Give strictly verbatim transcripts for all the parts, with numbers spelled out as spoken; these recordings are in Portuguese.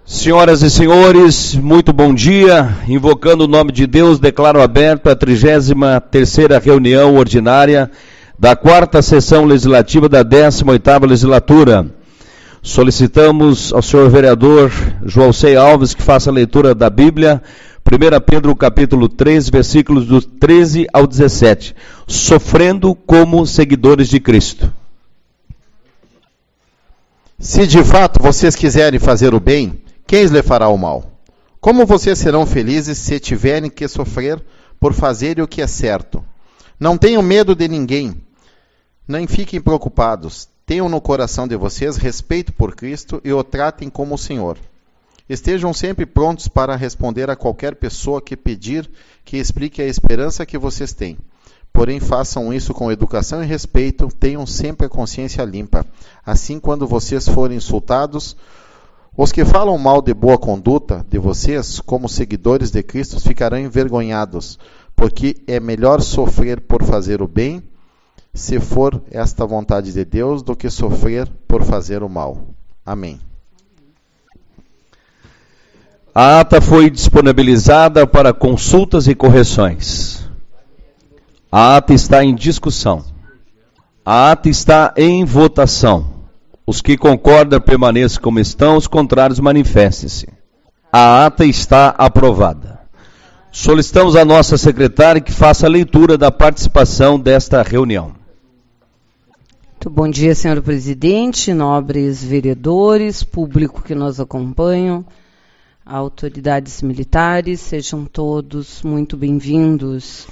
Senhoras e senhores, muito bom dia. Invocando o nome de Deus, declaro aberta a trigésima terceira reunião ordinária da quarta sessão legislativa da décima oitava legislatura. Solicitamos ao senhor vereador Joalcei Alves que faça a leitura da Bíblia, primeira Pedro capítulo três, versículos do treze ao dezessete. Sofrendo como seguidores de Cristo. Se de fato vocês quiserem fazer o bem, quem lhe fará o mal? Como vocês serão felizes se tiverem que sofrer por fazerem o que é certo? Não tenham medo de ninguém, nem fiquem preocupados. Tenham no coração de vocês respeito por Cristo e o tratem como o Senhor. Estejam sempre prontos para responder a qualquer pessoa que pedir que explique a esperança que vocês têm. Porém, façam isso com educação e respeito, tenham sempre a consciência limpa. Assim, quando vocês forem insultados, os que falam mal de boa conduta de vocês, como seguidores de Cristo, ficarão envergonhados, porque é melhor sofrer por fazer o bem, se for esta vontade de Deus, do que sofrer por fazer o mal. Amém. A ata foi disponibilizada para consultas e correções. A ata está em discussão. A ata está em votação. Os que concordam permaneçam como estão, os contrários manifestem-se. A ata está aprovada. Solicitamos à nossa secretária que faça a leitura da participação desta reunião. Muito bom dia, senhor presidente, nobres vereadores, público que nos acompanham, autoridades militares, sejam todos muito bem-vindos.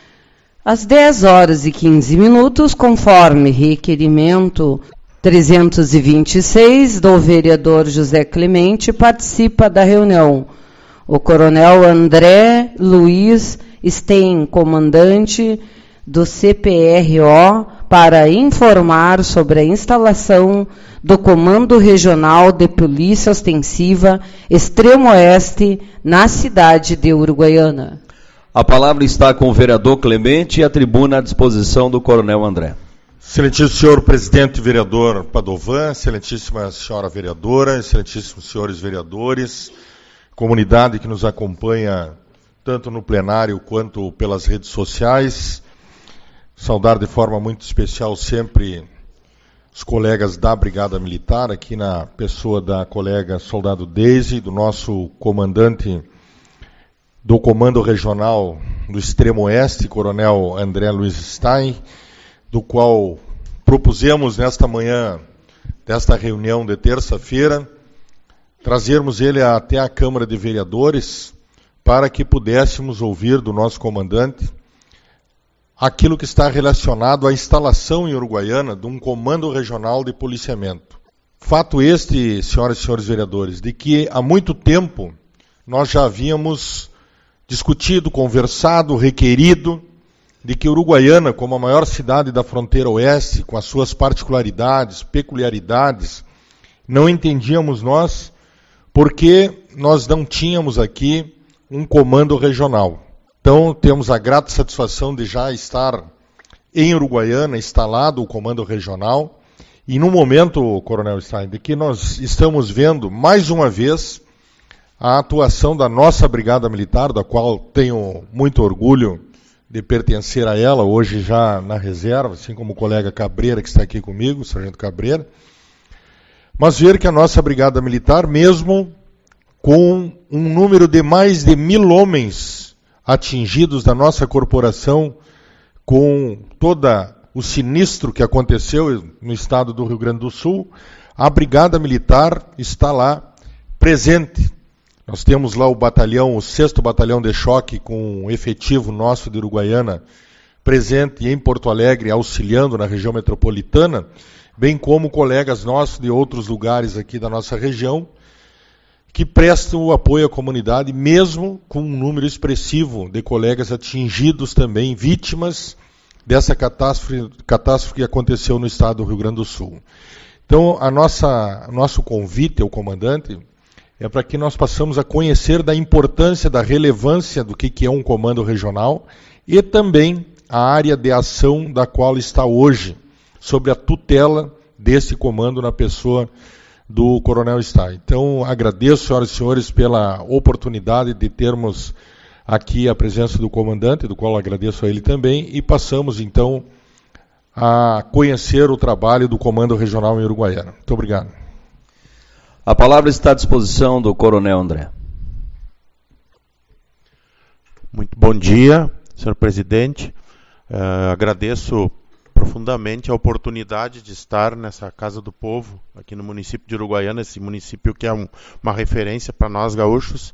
Às dez horas e quinze minutos, conforme requerimento trezentos e vinte e seis do vereador José Clemente, participa da reunião o coronel André Luiz Stein, comandante do C P R O, para informar sobre a instalação do Comando Regional de Polícia Ostensiva Extremo Oeste na cidade de Uruguaiana. A palavra está com o vereador Clemente e a tribuna à disposição do coronel André. Excelentíssimo senhor presidente vereador Padovan, excelentíssima senhora vereadora, excelentíssimos senhores vereadores, comunidade que nos acompanha tanto no plenário quanto pelas redes sociais, saudar de forma muito especial sempre os colegas da Brigada Militar, aqui na pessoa da colega soldado Deise, do nosso comandante do Comando Regional do Extremo Oeste, coronel André Luiz Stein, do qual propusemos nesta manhã desta reunião de terça-feira, trazermos ele até a Câmara de Vereadores para que pudéssemos ouvir do nosso comandante aquilo que está relacionado à instalação em Uruguaiana de um comando regional de policiamento. Fato este, senhoras e senhores vereadores, de que há muito tempo nós já havíamos discutido, conversado, requerido, de que Uruguaiana, como a maior cidade da fronteira oeste, com as suas particularidades, peculiaridades, não entendíamos nós porque nós não tínhamos aqui um comando regional. Então, temos a grata satisfação de já estar em Uruguaiana, instalado o comando regional, e no momento, coronel Stein, de que nós estamos vendo, mais uma vez, a atuação da nossa Brigada Militar, da qual tenho muito orgulho de pertencer a ela, hoje já na reserva, assim como o colega Cabreira, que está aqui comigo, o sargento Cabreira, mas ver que a nossa Brigada Militar, mesmo com um número de mais de mil homens atingidos da nossa corporação, com todo o sinistro que aconteceu no estado do Rio Grande do Sul, a Brigada Militar está lá presente. Nós temos lá o batalhão, o sexto Batalhão de Choque, com um efetivo nosso de Uruguaiana, presente em Porto Alegre, auxiliando na região metropolitana, bem como colegas nossos de outros lugares aqui da nossa região, que prestam o apoio à comunidade, mesmo com um número expressivo de colegas atingidos também, vítimas dessa catástrofe, catástrofe que aconteceu no estado do Rio Grande do Sul. Então, a nossa, nosso convite ao comandante é para que nós possamos a conhecer da importância, da relevância do que, que é um comando regional e também a área de ação da qual está hoje, sob a tutela desse comando na pessoa do Coronel Stá. Então, agradeço, senhoras e senhores, pela oportunidade de termos aqui a presença do comandante, do qual agradeço a ele também, e passamos, então, a conhecer o trabalho do Comando Regional em Uruguaiana. Muito obrigado. A palavra está à disposição do Coronel André. Muito bom dia, senhor presidente. Uh, agradeço profundamente a oportunidade de estar nessa Casa do Povo, aqui no município de Uruguaiana, esse município que é um, uma referência para nós gaúchos,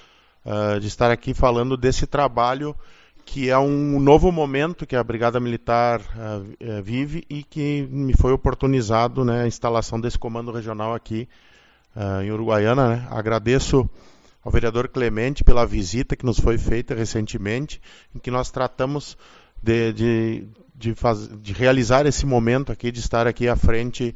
uh, de estar aqui falando desse trabalho que é um novo momento que a Brigada Militar uh, vive e que me foi oportunizado, né, a instalação desse comando regional aqui uh, em Uruguaiana. Né? Agradeço ao vereador Clemente pela visita que nos foi feita recentemente, em que nós tratamos de, de, de, faz, de realizar esse momento aqui, de estar aqui à frente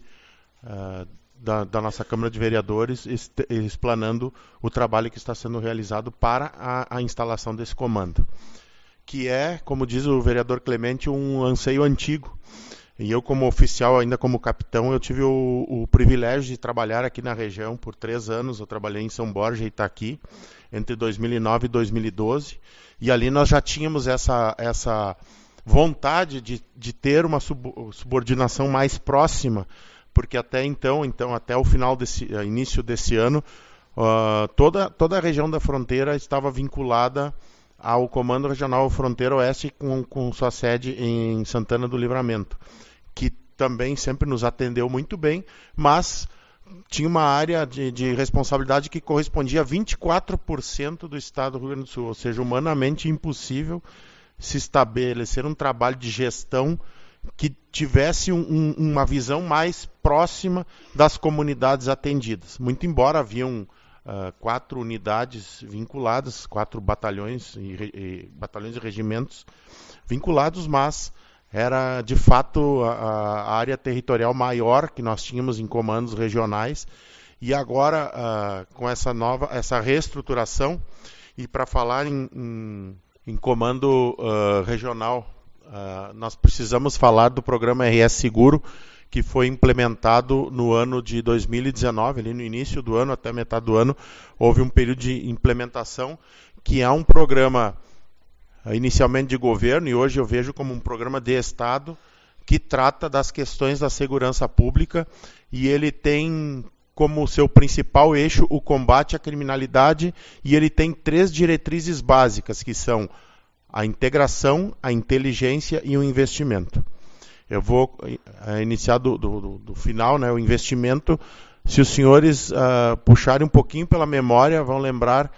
uh, da, da nossa Câmara de Vereadores, est, explanando o trabalho que está sendo realizado para a, a instalação desse comando, que é, como diz o vereador Clemente, um anseio antigo. E eu, como oficial, ainda como capitão, eu tive o, o privilégio de trabalhar aqui na região por três anos. Eu trabalhei em São Borja e Itaqui, entre dois mil e nove e dois mil e doze. E ali nós já tínhamos essa, essa vontade de, de ter uma sub, subordinação mais próxima, porque até então, então até o final desse início desse ano, uh, toda, toda a região da fronteira estava vinculada ao Comando Regional Fronteira Oeste, com, com sua sede em Santana do Livramento, que também sempre nos atendeu muito bem, mas tinha uma área de, de responsabilidade que correspondia a vinte e quatro por cento do estado do Rio Grande do Sul, ou seja, humanamente impossível se estabelecer um trabalho de gestão que tivesse um, um, uma visão mais próxima das comunidades atendidas. Muito embora haviam uh, quatro unidades vinculadas, quatro batalhões e, e, batalhões e regimentos vinculados, mas era, de fato, a, a área territorial maior que nós tínhamos em comandos regionais. E agora, uh, com essa nova, essa reestruturação, e para falar em, em, em comando uh, regional, uh, nós precisamos falar do programa R S Seguro, que foi implementado no ano de dois mil e dezenove, ali no início do ano até metade do ano, houve um período de implementação, que é um programa inicialmente de governo, e hoje eu vejo como um programa de Estado, que trata das questões da segurança pública, e ele tem como seu principal eixo o combate à criminalidade, e ele tem três diretrizes básicas, que são a integração, a inteligência e o investimento. Eu vou uh, iniciar do, do, do final, né, o investimento. Se os senhores uh, puxarem um pouquinho pela memória, vão lembrar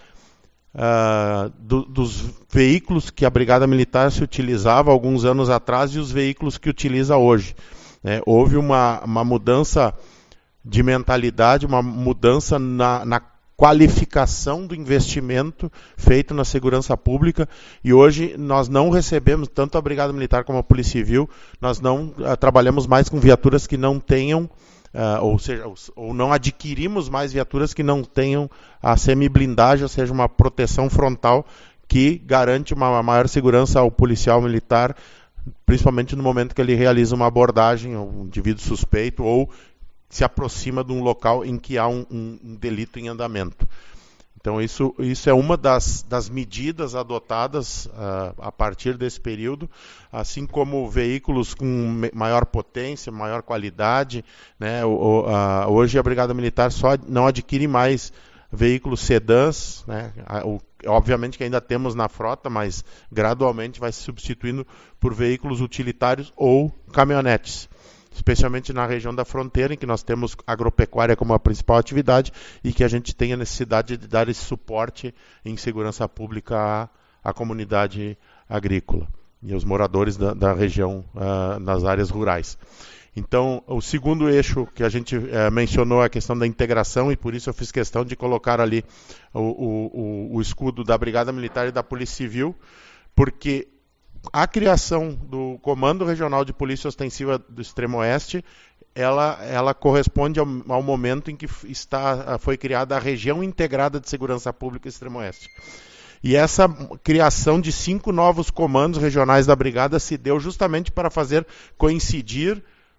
Uh, do, dos veículos que a Brigada Militar se utilizava alguns anos atrás e os veículos que utiliza hoje. É, houve uma, uma mudança de mentalidade, uma mudança na, na qualificação do investimento feito na segurança pública, e hoje nós não recebemos, tanto a Brigada Militar como a Polícia Civil, nós não uh, trabalhamos mais com viaturas que não tenham Uh, ou seja, ou, ou não adquirimos mais viaturas que não tenham a semi-blindagem, ou seja, uma proteção frontal que garante uma maior segurança ao policial militar, principalmente no momento que ele realiza uma abordagem, um indivíduo suspeito, ou se aproxima de um local em que há um, um, um delito em andamento. Então isso, isso é uma das, das medidas adotadas uh, a partir desse período, assim como veículos com maior potência, maior qualidade, né? O, uh, hoje a Brigada Militar só não adquire mais veículos sedãs, né? O, obviamente que ainda temos na frota, mas gradualmente vai se substituindo por veículos utilitários ou caminhonetes, especialmente na região da fronteira, em que nós temos agropecuária como a principal atividade e que a gente tem a necessidade de dar esse suporte em segurança pública à, à comunidade agrícola e aos moradores da, da região, uh, nas áreas rurais. Então, o segundo eixo que a gente uh, mencionou é a questão da integração, e por isso eu fiz questão de colocar ali o, o, o, o escudo da Brigada Militar e da Polícia Civil, porque a criação do Comando Regional de Polícia Ostensiva do Extremo Oeste, ela, ela corresponde ao, ao momento em que está, foi criada a Região Integrada de Segurança Pública Extremo Oeste. E essa criação de cinco novos comandos regionais da Brigada se deu justamente para fazer coincidir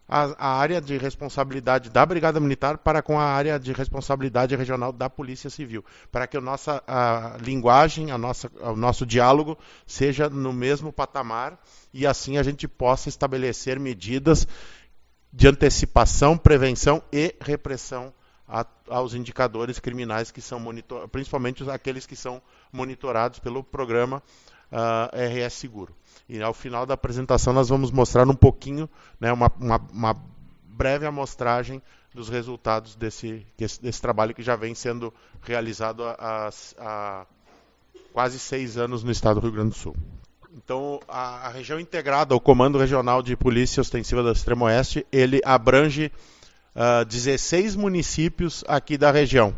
a, a área de responsabilidade da Brigada Militar para com a área de responsabilidade regional da Polícia Civil, para que a nossa a linguagem, a nossa, o nosso diálogo seja no mesmo patamar e assim a gente possa estabelecer medidas de antecipação, prevenção e repressão a, aos indicadores criminais que são monitor, principalmente aqueles que são monitorados pelo programa uh, R S Seguro. E ao final da apresentação nós vamos mostrar um pouquinho, né, uma, uma, uma breve amostragem dos resultados desse, desse trabalho que já vem sendo realizado há, há quase seis anos no estado do Rio Grande do Sul. Então, a, a região integrada, o Comando Regional de Polícia Ostensiva do Extremo Oeste, ele abrange uh, dezesseis municípios aqui da região.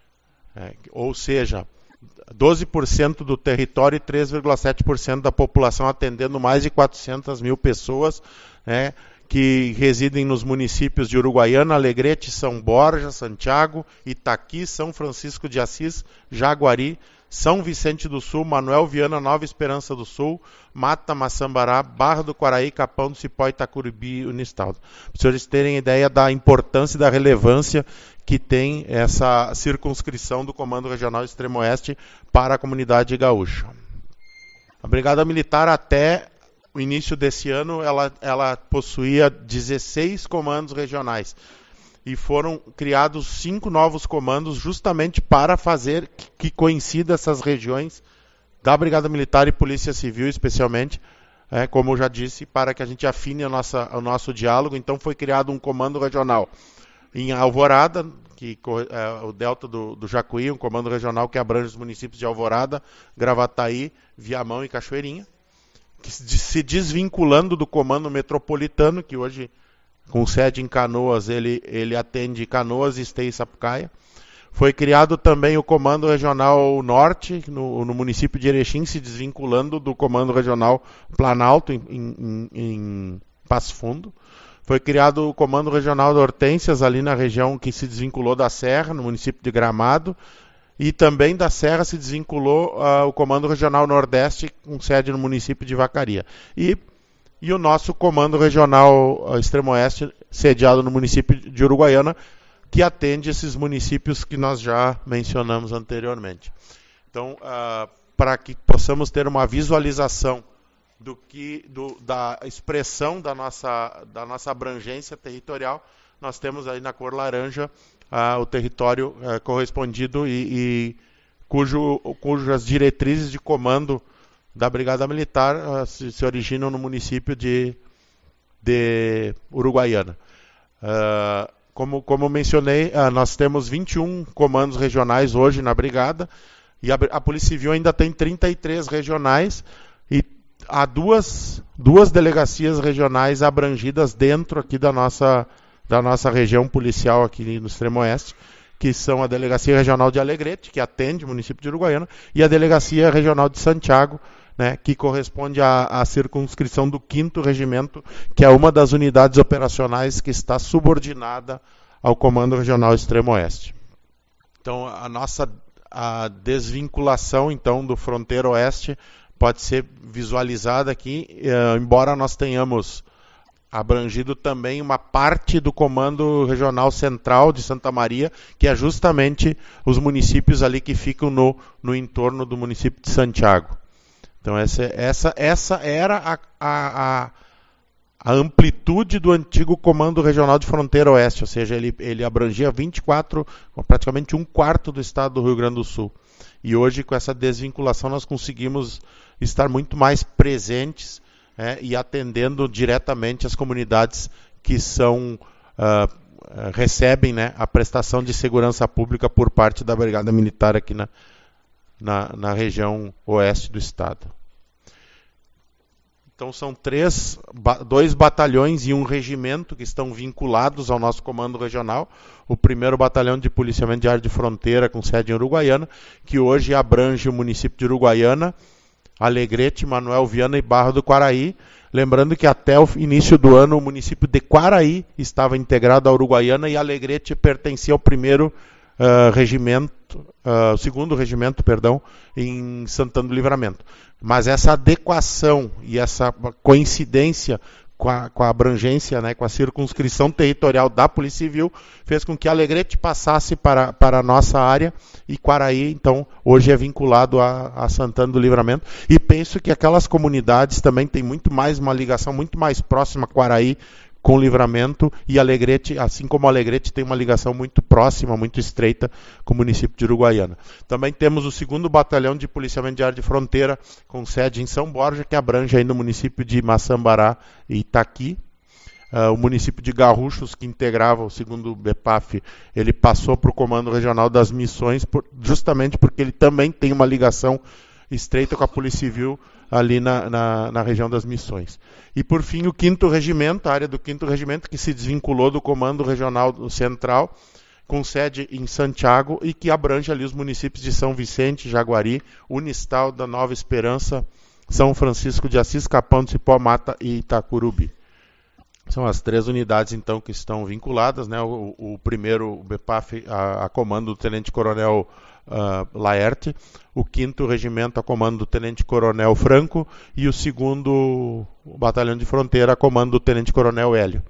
É, ou seja, doze por cento do território e três vírgula sete por cento da população, atendendo mais de quatrocentas mil pessoas, né, que residem nos municípios de Uruguaiana, Alegrete, São Borja, Santiago, Itaqui, São Francisco de Assis, Jaguari, São Vicente do Sul, Manuel Viana, Nova Esperança do Sul, Mata, Maçambará, Barra do Quaraí, Capão do Cipó, Itacuribi e Unistaldo. Para os senhores terem ideia da importância e da relevância que tem essa circunscrição do Comando Regional Extremo Oeste para a comunidade gaúcha. A Brigada Militar, até o início desse ano, ela, ela possuía dezesseis comandos regionais. E foram criados cinco novos comandos justamente para fazer que coincida essas regiões da Brigada Militar e Polícia Civil, especialmente, é, como eu já disse, para que a gente afine a nossa, o nosso diálogo. Então foi criado um comando regional em Alvorada, que é o delta do, do Jacuí, um comando regional que abrange os municípios de Alvorada, Gravataí, Viamão e Cachoeirinha, que se desvinculando do comando metropolitano, que hoje, com sede em Canoas, ele, ele atende Canoas, Esteio e Sapucaia. Foi criado também o Comando Regional Norte, no, no município de Erechim, se desvinculando do Comando Regional Planalto, em, em, em Passo Fundo. Foi criado o Comando Regional de Hortências, ali na região que se desvinculou da Serra, no município de Gramado. E também da Serra se desvinculou uh, o Comando Regional Nordeste, com sede no município de Vacaria. E E o nosso Comando Regional Extremo Oeste, sediado no município de Uruguaiana, que atende esses municípios que nós já mencionamos anteriormente. Então, uh, para que possamos ter uma visualização do que, do, da expressão da nossa, da nossa abrangência territorial, nós temos aí na cor laranja uh, o território uh, correspondido e, e cujo, cujas diretrizes de comando da Brigada Militar uh, se, se originam no município de, de Uruguaiana. Uh, como, como mencionei, uh, nós temos vinte e um comandos regionais hoje na Brigada, e a, a Polícia Civil ainda tem trinta e três regionais, e há duas, duas delegacias regionais abrangidas dentro aqui da nossa, da nossa região policial aqui no Extremo Oeste, que são a Delegacia Regional de Alegrete, que atende o município de Uruguaiana, e a Delegacia Regional de Santiago, né, que corresponde à, à circunscrição do quinto Regimento, que é uma das unidades operacionais que está subordinada ao Comando Regional Extremo Oeste. Então, a nossa a desvinculação então, do Fronteira Oeste pode ser visualizada aqui, eh, embora nós tenhamos abrangido também uma parte do Comando Regional Central de Santa Maria, que é justamente os municípios ali que ficam no, no entorno do município de Santiago. Então essa, essa, essa era a, a, a amplitude do antigo Comando Regional de Fronteira Oeste, ou seja, ele, ele abrangia vinte e quatro, praticamente um quarto do estado do Rio Grande do Sul. E hoje, com essa desvinculação, nós conseguimos estar muito mais presentes, é, e atendendo diretamente as comunidades que são, uh, recebem, né, a prestação de segurança pública por parte da Brigada Militar aqui na, na, na região oeste do estado. Então são três, dois batalhões e um regimento que estão vinculados ao nosso comando regional. O primeiro batalhão de policiamento de área de fronteira com sede em Uruguaiana, que hoje abrange o município de Uruguaiana, Alegrete, Manuel Viana e Barra do Quaraí. Lembrando que até o início do ano o município de Quaraí estava integrado à Uruguaiana e Alegrete pertencia ao primeiro uh, regimento, uh, segundo regimento, perdão, em Santana do Livramento. Mas essa adequação e essa coincidência com a, com a abrangência, né, com a circunscrição territorial da Polícia Civil, fez com que Alegrete passasse para, para a nossa área, e Quaraí, então, hoje é vinculado a, a Santana do Livramento. E penso que aquelas comunidades também têm muito mais uma ligação muito mais próxima a Quaraí com Livramento, e Alegrete, assim como Alegrete, tem uma ligação muito próxima, muito estreita com o município de Uruguaiana. Também temos o segundo Batalhão de Policiamento de Área de Fronteira, com sede em São Borja, que abrange ainda o município de Maçambará e Itaqui. Uh, o município de Garruchos, que integrava o segundo B P A F, ele passou para o Comando Regional das Missões, por, justamente porque ele também tem uma ligação estreita com a Polícia Civil ali na, na, na região das Missões. E, por fim, o quinto Regimento, a área do quinto Regimento, que se desvinculou do Comando Regional Central, com sede em Santiago, e que abrange ali os municípios de São Vicente, Jaguari, Unistal, da Nova Esperança, São Francisco de Assis, Capão do Cipó, Mata e Itacurubi. São as três unidades, então, que estão vinculadas, né? O, o primeiro, o B P A F, a, a comando do Tenente Coronel uh, Laerte, o quinto regimento a comando do Tenente Coronel Franco, e o segundo o Batalhão de Fronteira a comando do Tenente Coronel Hélio.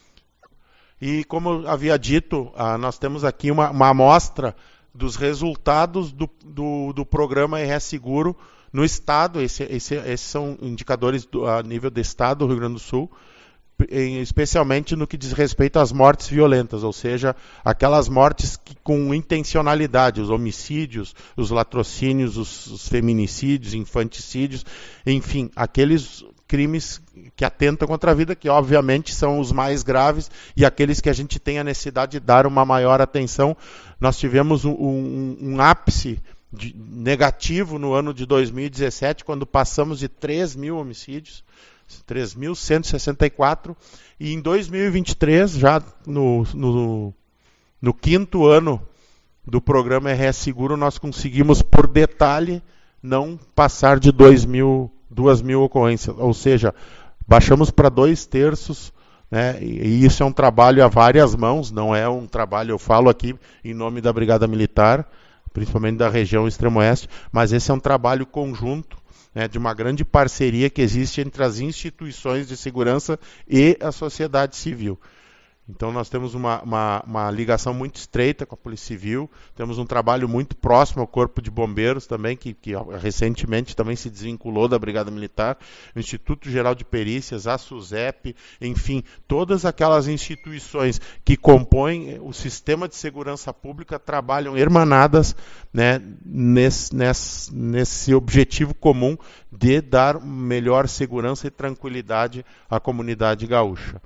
E, como havia dito, uh, nós temos aqui uma, uma amostra dos resultados do, do, do programa R S Seguro no Estado. Esse, esse, esses são indicadores do, a nível do Estado do Rio Grande do Sul, especialmente no que diz respeito às mortes violentas, ou seja, aquelas mortes que, com intencionalidade, os homicídios, os latrocínios, os, os feminicídios, infanticídios, enfim, aqueles crimes que atentam contra a vida, que obviamente são os mais graves e aqueles que a gente tem a necessidade de dar uma maior atenção. Nós tivemos um, um, um ápice de, negativo no ano de dois mil e dezessete, quando passamos de três mil homicídios, três mil cento e sessenta e quatro, e em dois mil e vinte e três, já no, no, no quinto ano do programa R S Seguro, nós conseguimos, por detalhe, não passar de dois mil, duas mil ocorrências, ou seja, baixamos para dois terços, né, e, e isso é um trabalho a várias mãos, não é um trabalho, eu falo aqui em nome da Brigada Militar, principalmente da região Extremo-Oeste, mas esse é um trabalho conjunto, né, de uma grande parceria que existe entre as instituições de segurança e a sociedade civil. Então nós temos uma, uma, uma ligação muito estreita com a Polícia Civil, temos um trabalho muito próximo ao Corpo de Bombeiros também, que, que recentemente também se desvinculou da Brigada Militar, o Instituto Geral de Perícias, a SUSEP, enfim, todas aquelas instituições que compõem o sistema de segurança pública trabalham hermanadas, né, nesse, nesse, nesse objetivo comum de dar melhor segurança e tranquilidade à comunidade gaúcha.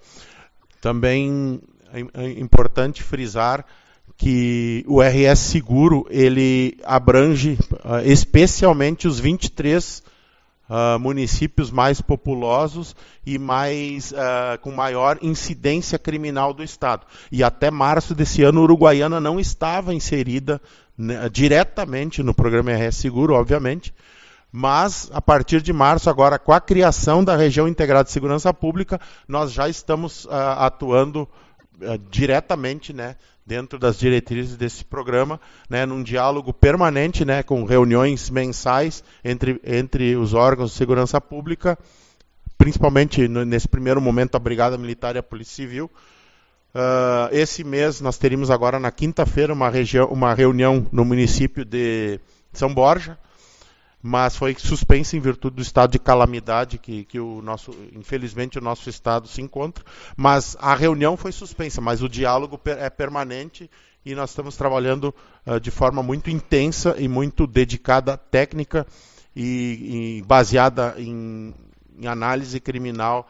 Também é importante frisar que o R S Seguro ele abrange uh, especialmente os vinte e três uh, municípios mais populosos e mais, uh, com maior incidência criminal do Estado. E até março desse ano, Uruguaiana não estava inserida, né, diretamente no programa R S Seguro, obviamente, mas, a partir de março, agora, com a criação da Região Integrada de Segurança Pública, nós já estamos uh, atuando uh, diretamente, né, dentro das diretrizes desse programa, né, num diálogo permanente, né, com reuniões mensais entre, entre os órgãos de segurança pública, principalmente no, nesse primeiro momento a Brigada Militar e a Polícia Civil. Uh, esse mês nós teríamos agora, na quinta-feira, uma, uma reunião no município de São Borja, mas foi suspensa em virtude do estado de calamidade que, que o nosso, infelizmente o nosso estado se encontra, mas a reunião foi suspensa, mas o diálogo é permanente e nós estamos trabalhando uh, de forma muito intensa e muito dedicada, técnica e, e baseada em, em análise criminal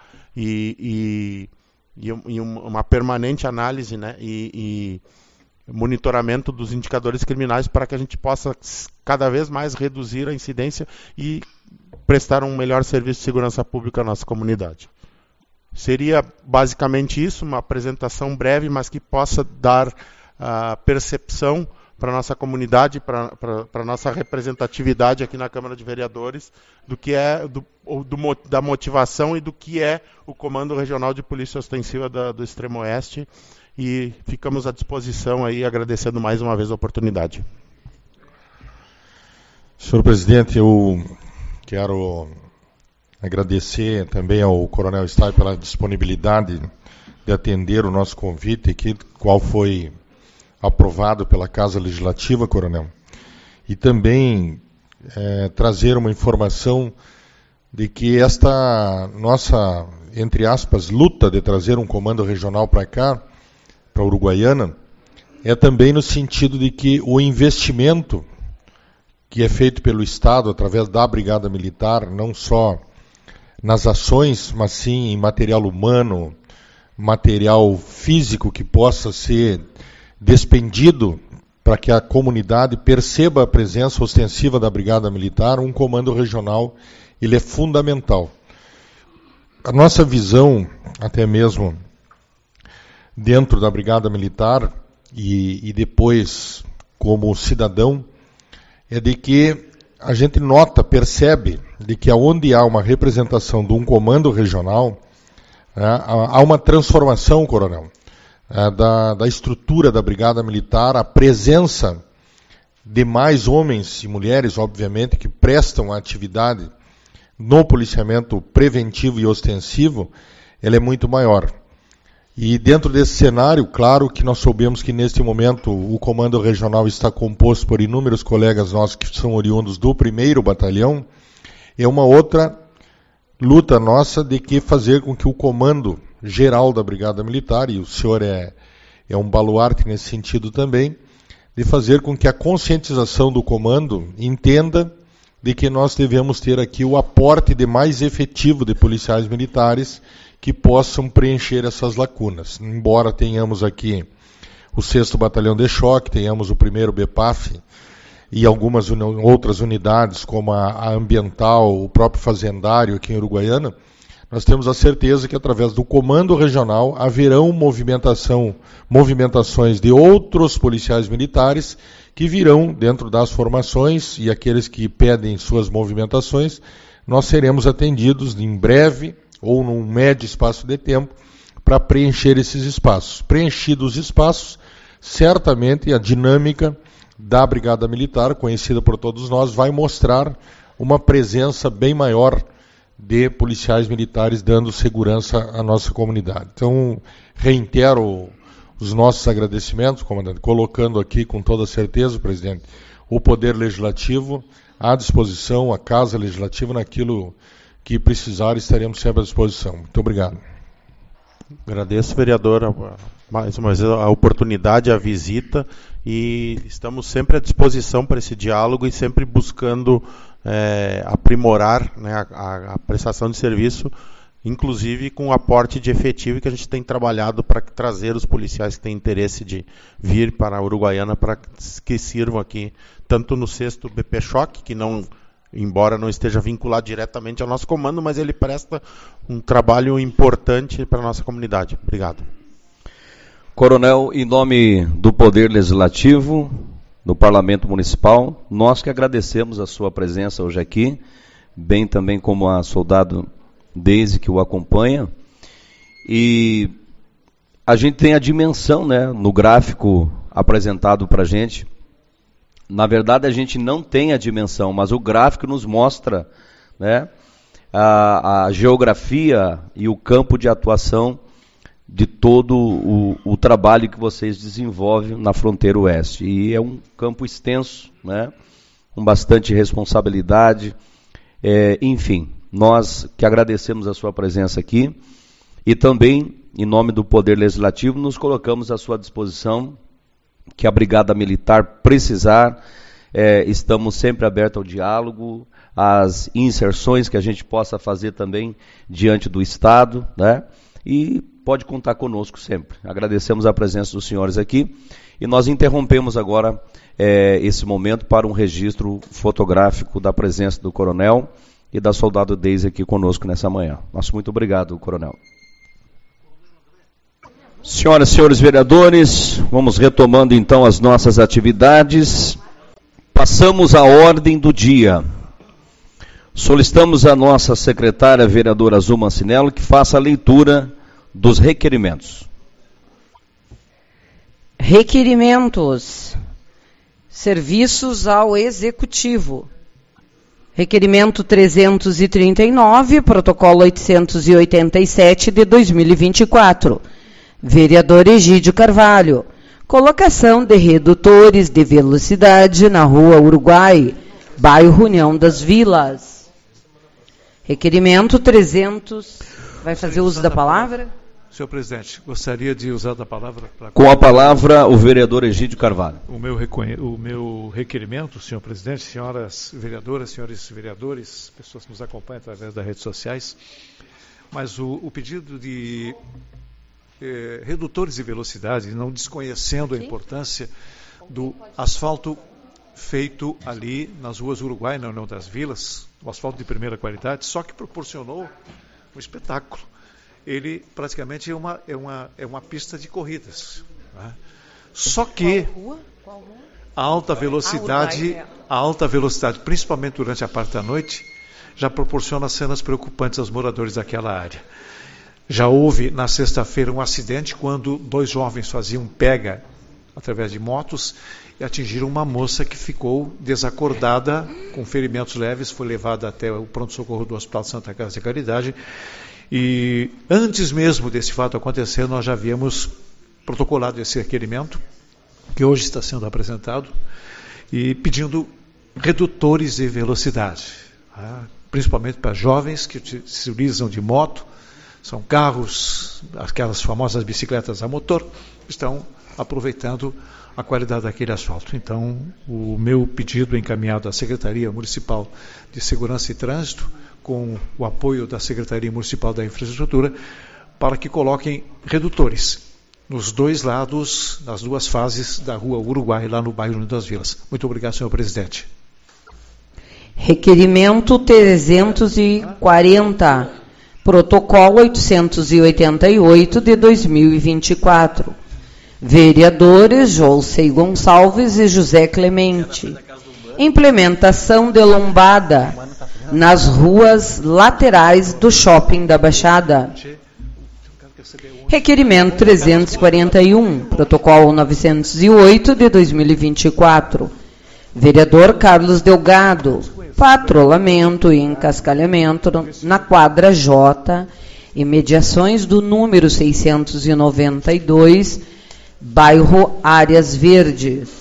e, e, e uma permanente análise, né, e, e monitoramento dos indicadores criminais para que a gente possa cada vez mais reduzir a incidência e prestar um melhor serviço de segurança pública à nossa comunidade. Seria basicamente isso, uma apresentação breve, mas que possa dar uh, percepção para a nossa comunidade, para a nossa representatividade aqui na Câmara de Vereadores, do que é do, do, da motivação e do que é o Comando Regional de Polícia Ostensiva da, do Extremo-Oeste. E ficamos à disposição aí, agradecendo mais uma vez a oportunidade. Senhor presidente, eu quero Agradecer também ao Coronel Stai pela disponibilidade de atender o nosso convite aqui, qual foi aprovado pela Casa Legislativa, Coronel. E também é, trazer uma informação de que esta nossa, entre aspas, luta de trazer um comando regional para cá, para a Uruguaiana, é também no sentido de que o investimento que é feito pelo Estado através da Brigada Militar, não só nas ações, mas sim em material humano, material físico que possa ser despendido para que a comunidade perceba a presença ostensiva da Brigada Militar, um comando regional, ele é fundamental. A nossa visão, até mesmo dentro da Brigada Militar e, e depois como cidadão, é de que a gente nota, percebe, de que aonde há uma representação de um comando regional, né, há uma transformação, Coronel, é, da, da estrutura da Brigada Militar, a presença de mais homens e mulheres, obviamente, que prestam a atividade no policiamento preventivo e ostensivo, ela é muito maior. E dentro desse cenário, claro que nós soubemos que neste momento o Comando Regional está composto por inúmeros colegas nossos que são oriundos do primeiro Batalhão. É uma outra luta nossa de que fazer com que o Comando Geral da Brigada Militar, e o senhor é, é um baluarte nesse sentido também, de fazer com que a conscientização do comando entenda de que nós devemos ter aqui o aporte de mais efetivo de policiais militares que possam preencher essas lacunas. Embora tenhamos aqui o sexto Batalhão de Choque, tenhamos o primeiro B P A F e algumas uni- outras unidades, como a, a Ambiental, o próprio Fazendário aqui em Uruguaiana, nós temos a certeza que através do Comando Regional haverão movimentação, movimentações de outros policiais militares que virão dentro das formações, e aqueles que pedem suas movimentações, nós seremos atendidos em breve ou num médio espaço de tempo para preencher esses espaços. Preenchidos os espaços, certamente a dinâmica da Brigada Militar, conhecida por todos nós, vai mostrar uma presença bem maior de policiais militares dando segurança à nossa comunidade. Então, reitero os nossos agradecimentos, comandante, colocando aqui com toda certeza, presidente, o Poder Legislativo à disposição, a Casa Legislativa, naquilo que precisar, estaremos sempre à disposição. Muito obrigado. Agradeço, vereador, mais uma vez a oportunidade, a visita, e estamos sempre à disposição para esse diálogo e sempre buscando é, aprimorar, né, a, a prestação de serviço, inclusive com o aporte de efetivo que a gente tem trabalhado para trazer os policiais que têm interesse de vir para a Uruguaiana para que sirvam aqui, tanto no sexto B P Choque, que não, embora não esteja vinculado diretamente ao nosso comando, mas ele presta um trabalho importante para a nossa comunidade. Obrigado. Coronel, em nome do Poder Legislativo, do Parlamento Municipal, nós que agradecemos a sua presença hoje aqui, bem também como a soldado Deise que o acompanha, e a gente tem a dimensão, né, no gráfico apresentado para a gente. Na verdade, a gente não tem a dimensão, mas o gráfico nos mostra, né, a, a geografia e o campo de atuação de todo o, o trabalho que vocês desenvolvem na fronteira oeste. E é um campo extenso, né, com bastante responsabilidade, é, enfim, nós que agradecemos a sua presença aqui e também, em nome do Poder Legislativo, nos colocamos à sua disposição, que a Brigada Militar precisar, é, estamos sempre abertos ao diálogo, às inserções que a gente possa fazer também diante do Estado, né? E pode contar conosco sempre. Agradecemos a presença dos senhores aqui e nós interrompemos agora é, esse momento para um registro fotográfico da presença do coronel e da soldado Deise aqui conosco nessa manhã. Nosso muito obrigado, coronel. Senhoras e senhores vereadores, vamos retomando então as nossas atividades. Passamos à ordem do dia. Solicitamos à nossa secretária vereadora Azul Mancinello que faça a leitura dos requerimentos. Requerimentos. Serviços ao Executivo. Requerimento trezentos e trinta e nove, protocolo oitocentos e oitenta e sete de dois mil e vinte e quatro. Vereador Egídio Carvalho. Colocação de redutores de velocidade na Rua Uruguai, bairro União das Vilas. Requerimento trezentos. Vai fazer uso da palavra? Senhor presidente, gostaria de usar da palavra para... Com a palavra, o vereador Egídio Carvalho. O meu, reconhe... o meu requerimento, senhor presidente, senhoras vereadoras, senhores vereadores, pessoas que nos acompanham através das redes sociais, mas o, o pedido de eh, redutores de velocidade, não desconhecendo a importância do asfalto feito ali nas ruas Uruguai, na União das Vilas, o asfalto de primeira qualidade, só que proporcionou um espetáculo. Ele praticamente é uma, é uma, é uma pista de corridas. Né? Só que a alta velocidade, a alta velocidade, principalmente durante a parte da noite, já proporciona cenas preocupantes aos moradores daquela área. Já houve na sexta-feira um acidente quando dois jovens faziam pega através de motos e atingiram uma moça que ficou desacordada, com ferimentos leves, foi levada até o pronto-socorro do Hospital Santa Casa de Caridade. E antes mesmo desse fato acontecer, nós já havíamos protocolado esse requerimento, que hoje está sendo apresentado, e pedindo redutores de velocidade, tá? Principalmente para jovens que se utilizam de moto, são carros, aquelas famosas bicicletas a motor, que estão aproveitando a qualidade daquele asfalto. Então, o meu pedido é encaminhado à Secretaria Municipal de Segurança e Trânsito, com o apoio da Secretaria Municipal da Infraestrutura, para que coloquem redutores nos dois lados, nas duas fases da Rua Uruguai, lá no bairro União das Vilas. Muito obrigado, senhor presidente. Requerimento trezentos e quarenta, protocolo oitocentos e oitenta e oito de dois mil e vinte e quatro. Vereadores Jolcei Gonçalves e José Clemente. Implementação de lombada nas ruas laterais do shopping da Baixada. Requerimento trezentos e quarenta e um, protocolo novecentos e oito de dois mil e vinte e quatro. Vereador Carlos Delgado. Patrulhamento e encascalhamento na quadra J, imediações do número seiscentos e noventa e dois, bairro Áreas Verdes.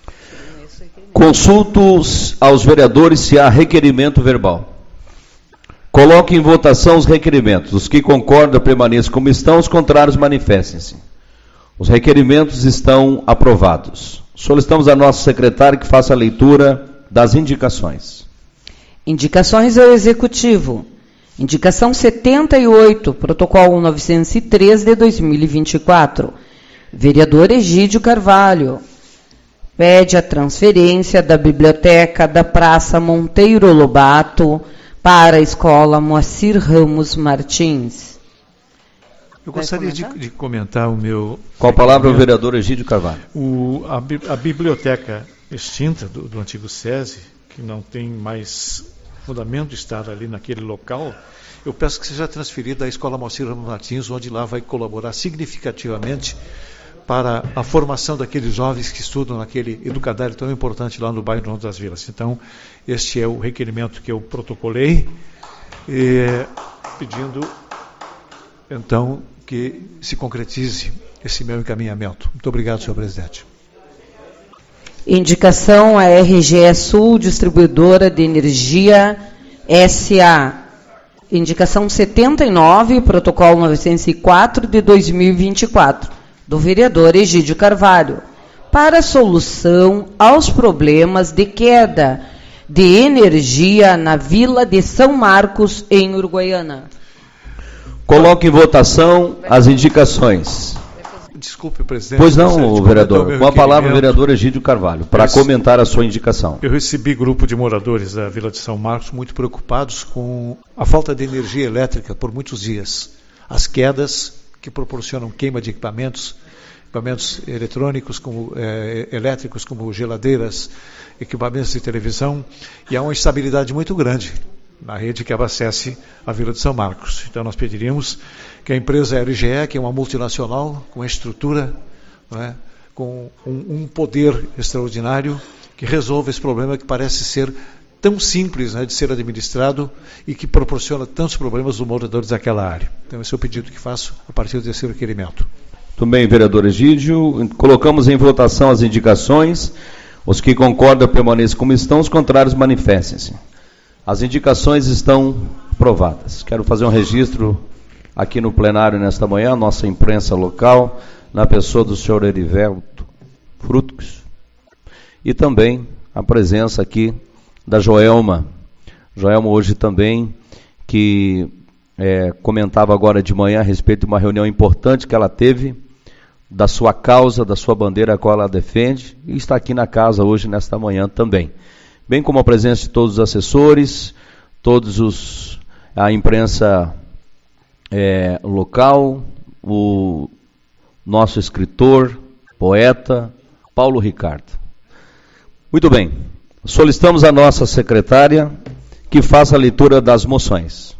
Consulto aos vereadores se há requerimento verbal. Coloque em votação os requerimentos. Os que concordam permaneçam como estão, os contrários manifestem-se. Os requerimentos estão aprovados. Solicitamos a nosso secretário que faça a leitura das indicações. Indicações ao Executivo. Indicação setenta e oito, protocolo novecentos e três de dois mil e vinte e quatro. Vereador Egídio Carvalho. Pede a transferência da biblioteca da Praça Monteiro Lobato para a Escola Moacir Ramos Martins. Eu gostaria de, de comentar o meu... Qual a palavra, o vereador Egídio Carvalho? O, a, a biblioteca extinta do, do antigo SESI, que não tem mais fundamento de estar ali naquele local, eu peço que seja transferida à Escola Moacir Ramos Martins, onde lá vai colaborar significativamente para a formação daqueles jovens que estudam naquele educadário tão importante lá no bairro União das Vilas. Então, este é o requerimento que eu protocolei, eh, pedindo, então, que se concretize esse meu encaminhamento. Muito obrigado, senhor presidente. Indicação a R G E Sul, Distribuidora de Energia S A. Indicação setenta e nove, protocolo novecentos e quatro de dois mil e vinte e quatro. Do vereador Egídio Carvalho, para solução aos problemas de queda de energia na Vila de São Marcos, em Uruguaiana. Coloque em votação as indicações. Desculpe, presidente. Pois não, vereador. Com a palavra, o vereador Egídio Carvalho, para eu, comentar a sua indicação. Eu recebi grupo de moradores da Vila de São Marcos muito preocupados com a falta de energia elétrica por muitos dias. As quedas que proporcionam queima de equipamentos, equipamentos eletrônicos, como, eh, elétricos, como geladeiras, equipamentos de televisão, e há uma instabilidade muito grande na rede que abastece a Vila de São Marcos. Então nós pediríamos que a empresa R G E, que é uma multinacional, com estrutura, não é, com um, um poder extraordinário, que resolva esse problema que parece ser tão simples, né, de ser administrado e que proporciona tantos problemas aos moradores daquela área. Então esse é o pedido que faço a partir desse requerimento. Muito bem, vereador Egídio. Colocamos em votação as indicações. Os que concordam permaneçam como estão, os contrários manifestem-se. As indicações estão aprovadas. Quero fazer um registro aqui no plenário nesta manhã, nossa imprensa local, na pessoa do senhor Erivelto Frutos, e também a presença aqui da Joelma. Joelma hoje também, que é, comentava agora de manhã a respeito de uma reunião importante que ela teve, da sua causa, da sua bandeira a qual ela defende, e está aqui na casa hoje, nesta manhã também. Bem como a presença de todos os assessores, todos os, a imprensa é, local, o nosso escritor, poeta, Paulo Ricardo. Muito bem, solicitamos a nossa secretária que faça a leitura das moções.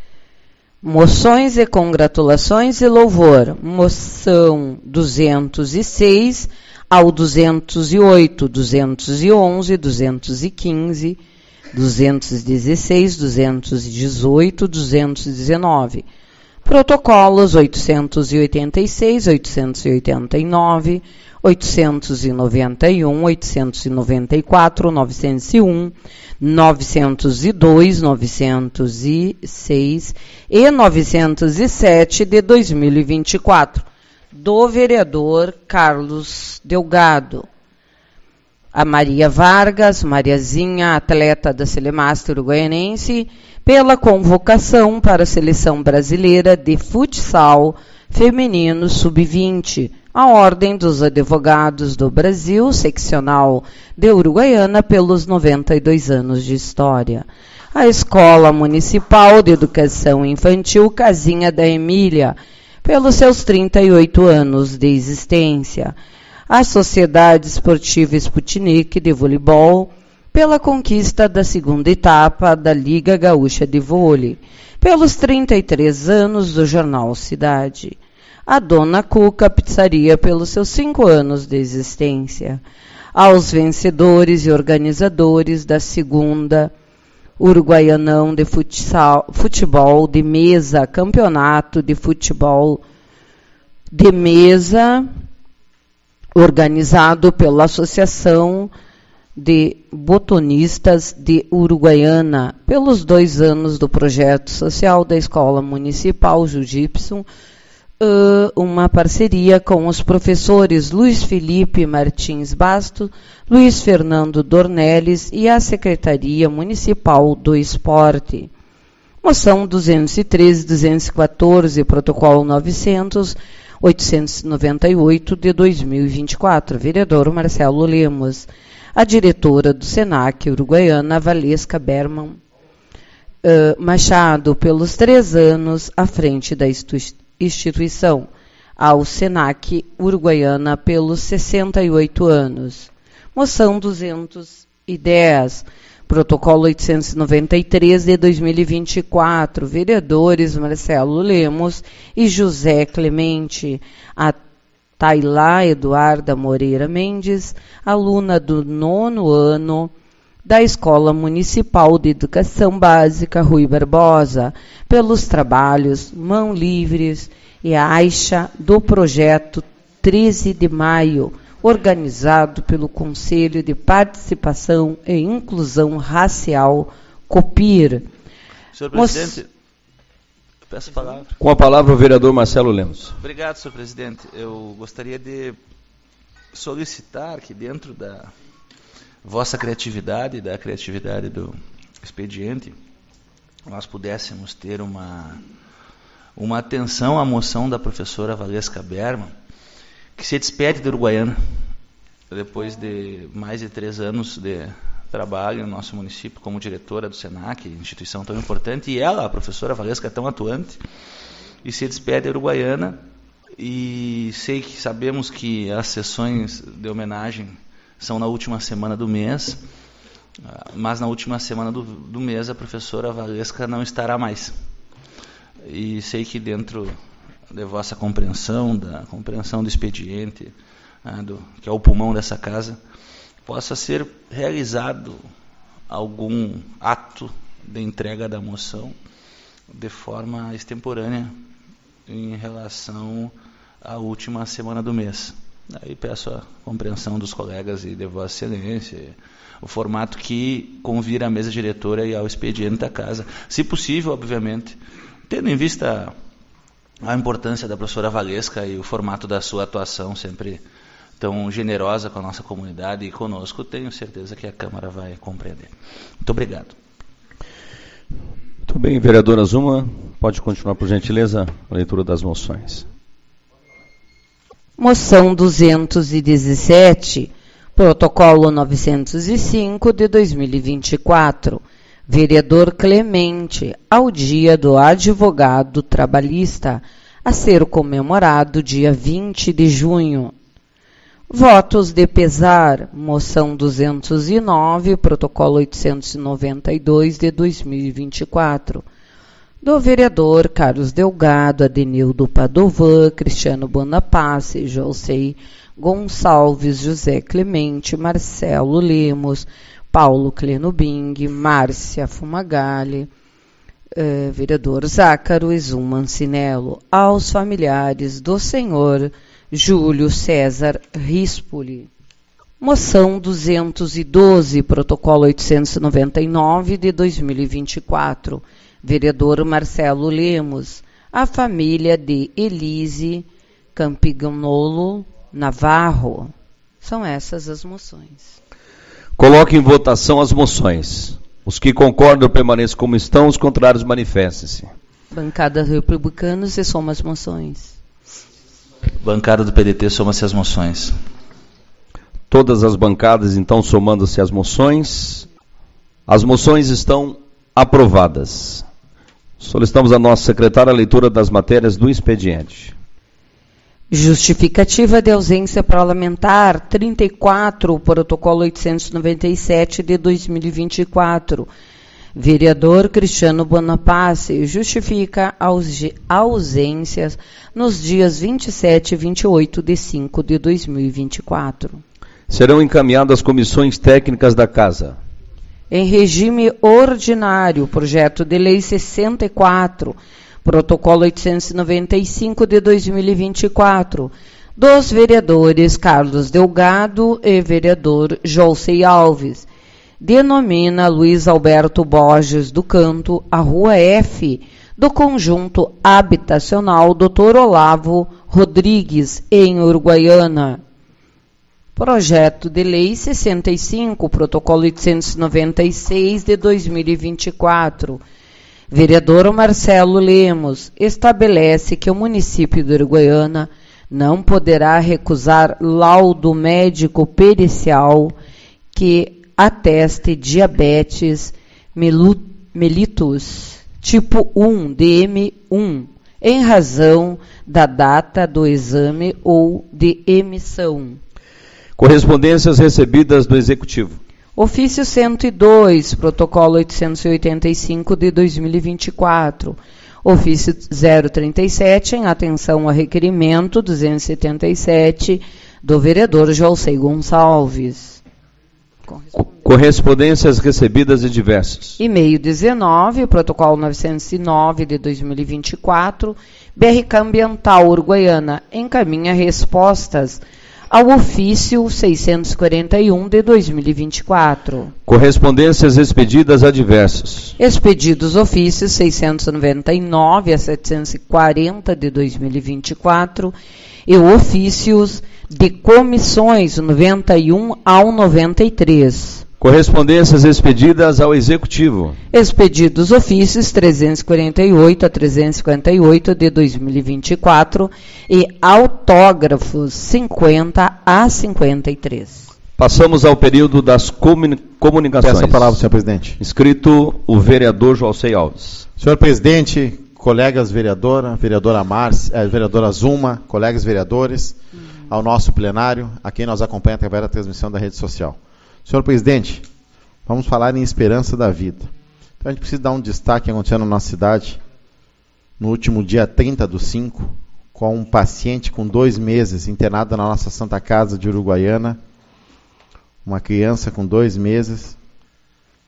Moções e congratulações e louvor. Moção duzentos e seis ao duzentos e oito, duzentos e onze, duzentos e quinze, duzentos e dezesseis, duzentos e dezoito, duzentos e dezenove. Protocolos oitocentos e oitenta e seis, oitocentos e oitenta e nove, oitocentos e noventa e um, oitocentos e noventa e quatro, novecentos e um, novecentos e dois, novecentos e seis e novecentos e sete de dois mil e vinte e quatro, do vereador Carlos Delgado. A Maria Vargas, Mariazinha, atleta da Celemaster Uruguaianense, pela convocação para a Seleção Brasileira de Futsal Feminino sub vinte, a Ordem dos Advogados do Brasil, seccional de Uruguaiana, pelos noventa e dois anos de história. A Escola Municipal de Educação Infantil Casinha da Emília, pelos seus trinta e oito anos de existência. A Sociedade Esportiva Sputnik de Voleibol, pela conquista da segunda etapa da Liga Gaúcha de Vôlei, pelos trinta e três anos do Jornal Cidade. A Dona Cuca Pizzaria, pelos seus cinco anos de existência. Aos vencedores e organizadores da segunda Uruguaianão de futsal, futebol de mesa, campeonato de futebol de mesa, organizado pela Associação de Botonistas de Uruguaiana, pelos dois anos do projeto social da Escola Municipal Jiu-Jitsu, uma parceria com os professores Luiz Felipe Martins Basto, Luiz Fernando Dornelles e a Secretaria Municipal do Esporte. Moção duzentos e treze, duzentos e quatorze, protocolo novecentos, oitocentos e noventa e oito de dois mil e vinte e quatro, vereador Marcelo Lemos. A diretora do Senac Uruguaiana, Valesca Berman uh, Machado, pelos três anos à frente da instituição. instituição, ao Senac Uruguaiana, pelos sessenta e oito anos. Moção duzentos e dez, protocolo oitocentos e noventa e três de dois mil e vinte e quatro, vereadores Marcelo Lemos e José Clemente. A Tailá Eduarda Moreira Mendes, aluna do nono ano da Escola Municipal de Educação Básica Rui Barbosa, pelos trabalhos Mão Livres e a Aixa do projeto treze de maio, organizado pelo Conselho de Participação e Inclusão Racial, COPIR. Senhor presidente, peço a palavra. Com a palavra o vereador Marcelo Lemos. Obrigado, senhor presidente. Eu gostaria de solicitar que dentro da vossa criatividade, da criatividade do expediente, nós pudéssemos ter uma, uma atenção à moção da professora Valesca Berman, que se despede de Uruguaiana, depois de mais de três anos de trabalho no nosso município como diretora do Senac, instituição tão importante, e ela, a professora Valesca, tão atuante, e se despede de Uruguaiana, e sei que sabemos que as sessões de homenagem são na última semana do mês, mas na última semana do, do mês a professora Valesca não estará mais. E sei que dentro de vossa compreensão, da compreensão do expediente, ah, do, que é o pulmão dessa casa, possa ser realizado algum ato de entrega da moção de forma extemporânea em relação à última semana do mês. Aí peço a compreensão dos colegas e de Vossa Excelência, o formato que convira à mesa diretora e ao expediente da Casa. Se possível, obviamente, tendo em vista a importância da professora Valesca e o formato da sua atuação sempre tão generosa com a nossa comunidade e conosco, tenho certeza que a Câmara vai compreender. Muito obrigado. Muito bem, vereadora Zuma, pode continuar, por gentileza, a leitura das moções. Moção duzentos e dezessete, protocolo novecentos e cinco de dois mil e vinte e quatro. Vereador Clemente, ao Dia do Advogado Trabalhista, a ser comemorado dia vinte de junho. Votos de pesar, moção duzentos e nove, protocolo oitocentos e noventa e dois de dois mil e vinte e quatro. Do vereador Carlos Delgado, Adenildo Padovan, Cristiano Bonaparte, José Gonçalves, José Clemente, Marcelo Lemos, Paulo Clenubing, Márcia Fumagalli, eh, vereador Zácaro Exum Mancinello, aos familiares do senhor Júlio César Rispoli. Moção duzentos e doze, protocolo oitocentos e noventa e nove de dois mil e vinte e quatro. Vereador Marcelo Lemos, a família de Elise Campignolo Navarro. São essas as moções. Coloque em votação as moções. Os que concordam permaneçam como estão, os contrários manifestem-se. Bancada Republicanos e soma as moções. Bancada do P D T, soma-se as moções. Todas as bancadas, então, somando-se as moções. As moções estão aprovadas. Solicitamos à nossa secretária a leitura das matérias do expediente. Justificativa de ausência parlamentar trinta e quatro, protocolo oitocentos e noventa e sete de dois mil e vinte e quatro. Vereador Cristiano Bonaparte justifica ausências nos dias vinte e sete e vinte e oito de cinco de dois mil e vinte e quatro. Serão encaminhadas às comissões técnicas da Casa. Em regime ordinário, projeto de lei sessenta e quatro, protocolo oitocentos e noventa e cinco de dois mil e vinte e quatro, dos vereadores Carlos Delgado e vereador José Alves, denomina Luiz Alberto Borges do Canto a Rua F do conjunto habitacional doutor Olavo Rodrigues, em Uruguaiana. Projeto de lei sessenta e cinco, protocolo oitocentos e noventa e seis de dois mil e vinte e quatro. Vereador Marcelo Lemos estabelece que o município de Uruguaiana não poderá recusar laudo médico pericial que ateste diabetes mellitus tipo um, D M um, em razão da data do exame ou de emissão. Correspondências recebidas do Executivo. Ofício cento e dois, protocolo oitocentos e oitenta e cinco de dois mil e vinte e quatro. Ofício zero trinta e sete, em atenção a requerimento duzentos e setenta e sete, do vereador José Gonçalves. Correspondências recebidas e diversas. E-mail dezenove, protocolo novecentos e nove de dois mil e vinte e quatro, B R C Ambiental Uruguaiana encaminha respostas ao ofício seiscentos e quarenta e um de dois mil e vinte e quatro. Correspondências expedidas a diversos. Expedidos ofícios seiscentos e noventa e nove a setecentos e quarenta de dois mil e vinte e quatro e ofícios de comissões noventa e um ao noventa e três. Correspondências expedidas ao Executivo. Expedidos ofícios trezentos e quarenta e oito a trezentos e cinquenta e oito de dois mil e vinte e quatro e autógrafos cinquenta a cinquenta e três. Passamos ao período das comuni- comunicações. Peço a palavra, senhor presidente. Inscrito o vereador José Alves. Senhor presidente, colegas vereadora, vereadora Márcia, eh, vereadora Zuma, colegas vereadores, uhum. ao nosso plenário, a quem nos acompanha através da transmissão da rede social. Senhor presidente, vamos falar em esperança da vida. Então a gente precisa dar um destaque acontecendo na nossa cidade, no último dia trinta do cinco, com um paciente com dois meses internado na nossa Santa Casa de Uruguaiana, uma criança com dois meses,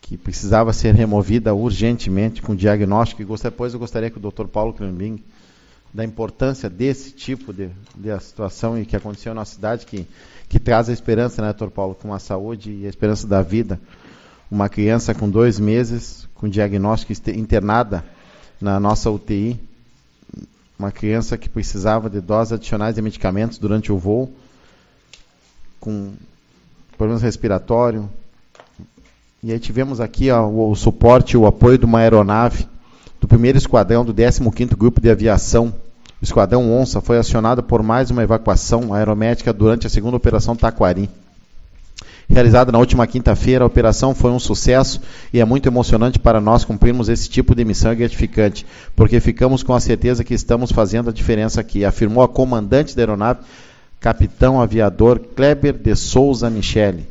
que precisava ser removida urgentemente com diagnóstico. E depois eu gostaria que o doutor Paulo Klembing, da importância desse tipo de, de situação e que aconteceu na cidade, que, que traz a esperança, né, doutor Paulo, com a saúde e a esperança da vida. Uma criança com dois meses, com diagnóstico, internada na nossa U T I, uma criança que precisava de doses adicionais de medicamentos durante o voo, com problemas respiratórios. E aí tivemos aqui ó, o, o suporte, o apoio de uma aeronave do primeiro esquadrão do décimo quinto Grupo de Aviação. O esquadrão Onça foi acionado por mais uma evacuação aeromédica durante a segunda operação Taquari. Realizada na última quinta-feira, a operação foi um sucesso e é muito emocionante para nós cumprirmos esse tipo de missão gratificante, porque ficamos com a certeza que estamos fazendo a diferença aqui, afirmou a comandante da aeronave, capitão aviador Kleber de Souza Michele.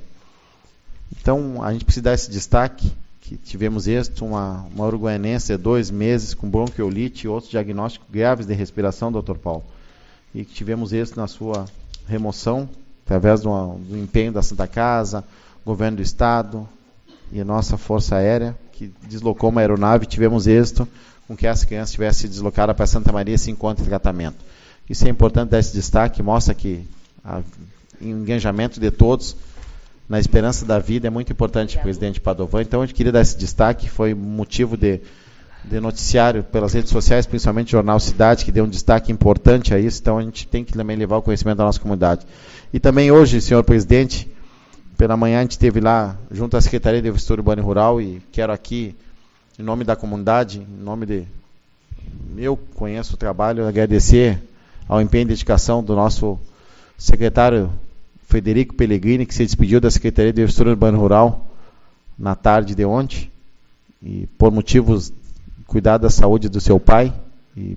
Então, a gente precisa dar esse destaque, que tivemos êxito, uma, uma uruguaianense de dois meses com bronquiolite e outros diagnósticos graves de respiração, doutor Paulo, e que tivemos êxito na sua remoção, através do, do empenho da Santa Casa, governo do Estado e a nossa Força Aérea, que deslocou uma aeronave, tivemos êxito com que essa criança tivesse deslocada para Santa Maria e se encontre em tratamento. Isso é importante dar esse destaque, mostra que o engajamento de todos na esperança da vida é muito importante, presidente Padovan. Então, eu queria dar esse destaque, foi motivo de, de noticiário pelas redes sociais, principalmente o Jornal Cidade, que deu um destaque importante a isso, então a gente tem que também levar o conhecimento da nossa comunidade. E também hoje, senhor presidente, pela manhã a gente esteve lá junto à Secretaria de Infraestrutura Urbana e Rural e quero aqui, em nome da comunidade, em nome de... Eu conheço o trabalho, agradecer ao empenho e dedicação do nosso secretário Frederico Pellegrini, que se despediu da Secretaria de Infraestrutura Urbana e Rural na tarde de ontem, e por motivos de cuidar da saúde do seu pai, e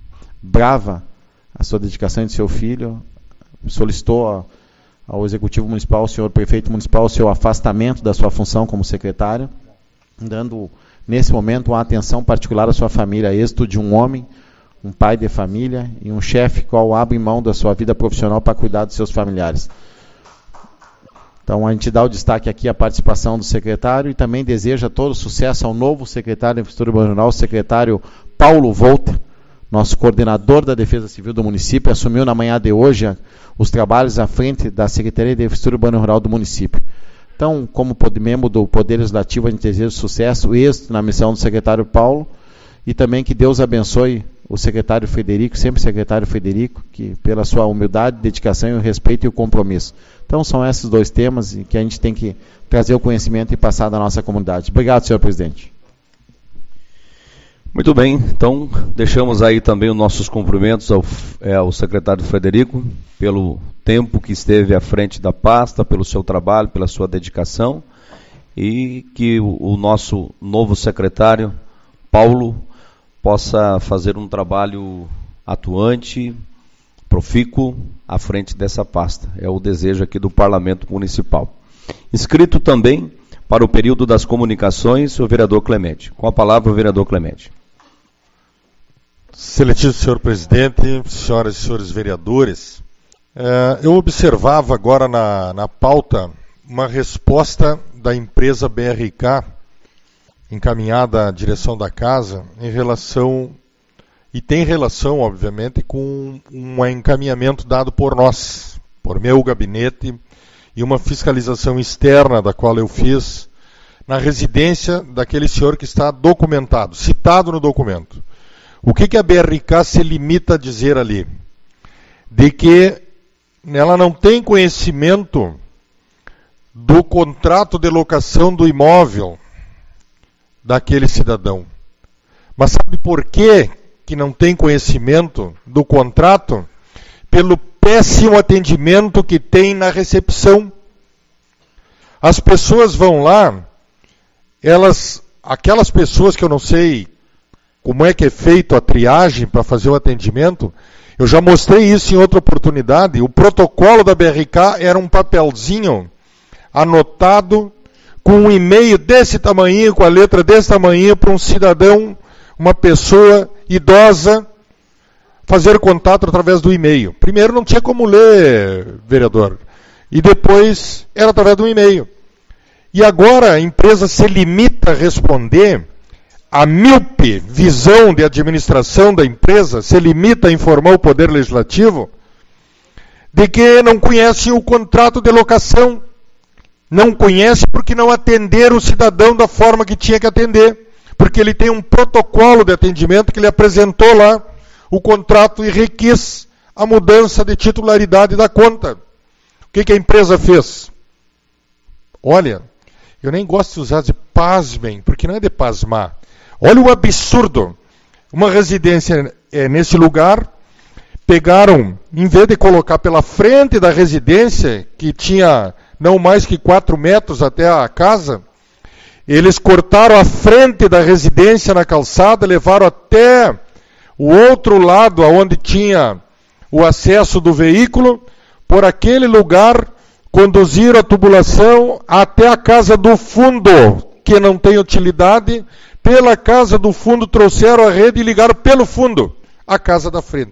brava a sua dedicação de seu filho, solicitou a, ao Executivo Municipal, ao senhor Prefeito Municipal, o seu afastamento da sua função como secretário, dando, nesse momento, uma atenção particular à sua família, êxito de um homem, um pai de família e um chefe qual abre mão da sua vida profissional para cuidar dos seus familiares. Então, a gente dá o destaque aqui à participação do secretário e também deseja todo sucesso ao novo secretário de Infraestrutura Urbana e Rural, o secretário Paulo Volter, nosso coordenador da Defesa Civil do município, assumiu na manhã de hoje os trabalhos à frente da Secretaria de Infraestrutura Urbana e Rural do município. Então, como membro do Poder Legislativo, a gente deseja sucesso, êxito na missão do secretário Paulo e também que Deus abençoe o secretário Frederico, sempre secretário Frederico, que pela sua humildade, dedicação, e o respeito e o compromisso. Então, são esses dois temas que a gente tem que trazer o conhecimento e passar da nossa comunidade. Obrigado, senhor presidente. Muito bem, então deixamos aí também os nossos cumprimentos ao, é, ao secretário Frederico, pelo tempo que esteve à frente da pasta, pelo seu trabalho, pela sua dedicação, e que o, o nosso novo secretário, Paulo, possa fazer um trabalho atuante, profícuo, à frente dessa pasta. É o desejo aqui do Parlamento Municipal. Inscrito também para o período das comunicações, o vereador Clemente. Com a palavra, o vereador Clemente. Excelentíssimo senhor presidente, senhoras e senhores vereadores, eh, eu observava agora na, na pauta uma resposta da empresa B R K, encaminhada à direção da casa, em relação, e tem relação, obviamente, com um encaminhamento dado por nós, por meu gabinete, e uma fiscalização externa da qual eu fiz na residência daquele senhor que está documentado, citado no documento. O que, que a B R K se limita a dizer ali? De que ela não tem conhecimento do contrato de locação do imóvel daquele cidadão. Mas sabe por que que não tem conhecimento do contrato? Pelo péssimo atendimento que tem na recepção. As pessoas vão lá, elas, aquelas pessoas que eu não sei como é que é feito a triagem para fazer o atendimento, eu já mostrei isso em outra oportunidade, o protocolo da B R K era um papelzinho anotado com um e-mail desse tamanho, com a letra desse tamanho, para um cidadão, uma pessoa idosa, fazer contato através do e-mail. Primeiro não tinha como ler, vereador, e depois era através do e-mail. E agora a empresa se limita a responder, a míope visão de administração da empresa se limita a informar o Poder Legislativo de que não conhecem o contrato de locação. Não conhece porque não atenderam o cidadão da forma que tinha que atender. Porque ele tem um protocolo de atendimento que ele apresentou lá, o contrato, e requis a mudança de titularidade da conta. O que, que a empresa fez? Olha, eu nem gosto de usar de pasmem, porque não é de pasmar. Olha o absurdo. Uma residência é, nesse lugar, pegaram, em vez de colocar pela frente da residência, que tinha não mais que quatro metros até a casa, eles cortaram a frente da residência na calçada, levaram até o outro lado, onde tinha o acesso do veículo, por aquele lugar, conduziram a tubulação até a casa do fundo, que não tem utilidade, pela casa do fundo trouxeram a rede e ligaram pelo fundo a casa da frente.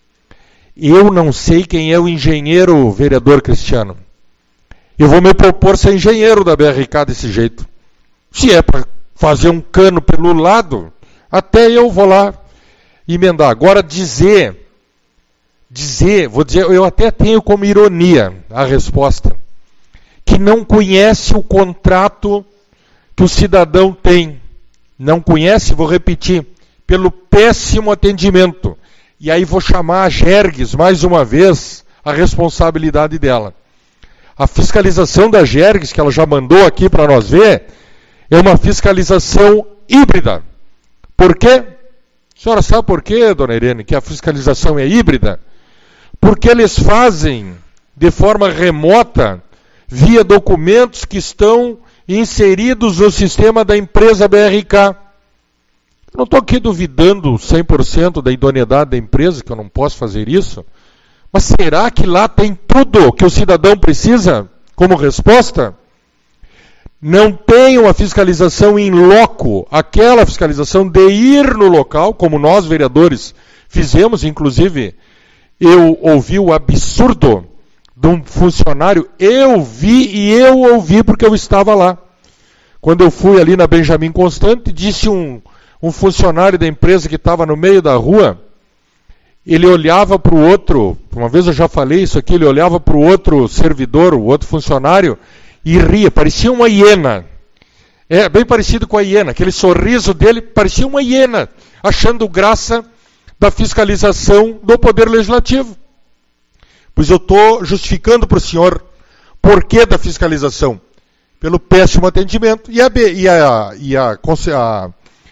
Eu não sei quem é o engenheiro, vereador Cristiano. Eu vou me propor ser engenheiro da B R K desse jeito. Se é para fazer um cano pelo lado, até eu vou lá emendar. Agora dizer, dizer, vou dizer, eu até tenho como ironia a resposta, que não conhece o contrato que o cidadão tem. Não conhece, vou repetir, pelo péssimo atendimento. E aí vou chamar a Gergues, mais uma vez, a responsabilidade dela. A fiscalização da Gergues, que ela já mandou aqui para nós ver, é uma fiscalização híbrida. Por quê? A senhora sabe por quê, dona Irene, que a fiscalização é híbrida? Porque eles fazem de forma remota, via documentos que estão inseridos no sistema da empresa B R K. Eu não estou aqui duvidando cem por cento da idoneidade da empresa, que eu não posso fazer isso, mas será que lá tem tudo que o cidadão precisa como resposta? Não tem uma fiscalização in loco, aquela fiscalização de ir no local, como nós vereadores fizemos, inclusive eu ouvi o absurdo de um funcionário, eu vi e eu ouvi porque eu estava lá. Quando eu fui ali na Benjamin Constant, disse um, um funcionário da empresa que estava no meio da rua, ele olhava para o outro, uma vez eu já falei isso aqui, ele olhava para o outro servidor, o outro funcionário, e ria, parecia uma hiena. É bem parecido com a hiena, aquele sorriso dele parecia uma hiena, achando graça da fiscalização do Poder Legislativo. Pois eu estou justificando para o senhor porquê da fiscalização. Pelo péssimo atendimento. E a, e a, e a, a,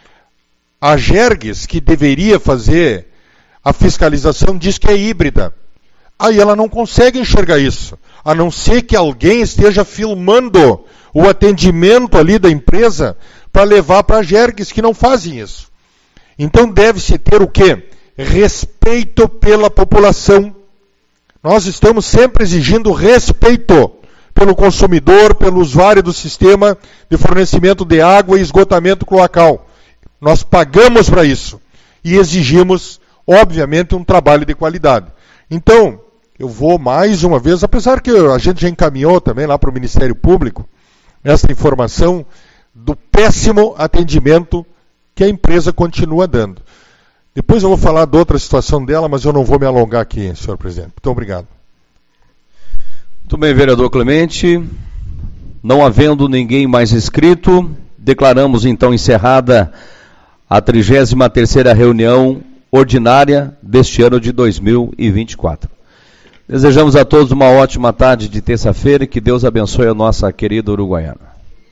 a Gergues, que deveria fazer a fiscalização, diz que é híbrida. Aí ela não consegue enxergar isso. A não ser que alguém esteja filmando o atendimento ali da empresa para levar para a Gergues, que não fazem isso. Então deve-se ter o quê? Respeito pela população. Nós estamos sempre exigindo respeito pelo consumidor, pelo usuário do sistema de fornecimento de água e esgotamento cloacal. Nós pagamos para isso e exigimos, obviamente, um trabalho de qualidade. Então, eu vou mais uma vez, apesar que a gente já encaminhou também lá para o Ministério Público, essa informação do péssimo atendimento que a empresa continua dando. Depois eu vou falar de outra situação dela, mas eu não vou me alongar aqui, senhor presidente. Muito obrigado. Muito bem, vereador Clemente. Não havendo ninguém mais inscrito, declaramos então encerrada a trigésima terceira reunião ordinária deste ano de dois mil e vinte e quatro. Desejamos a todos uma ótima tarde de terça-feira e que Deus abençoe a nossa querida Uruguaiana.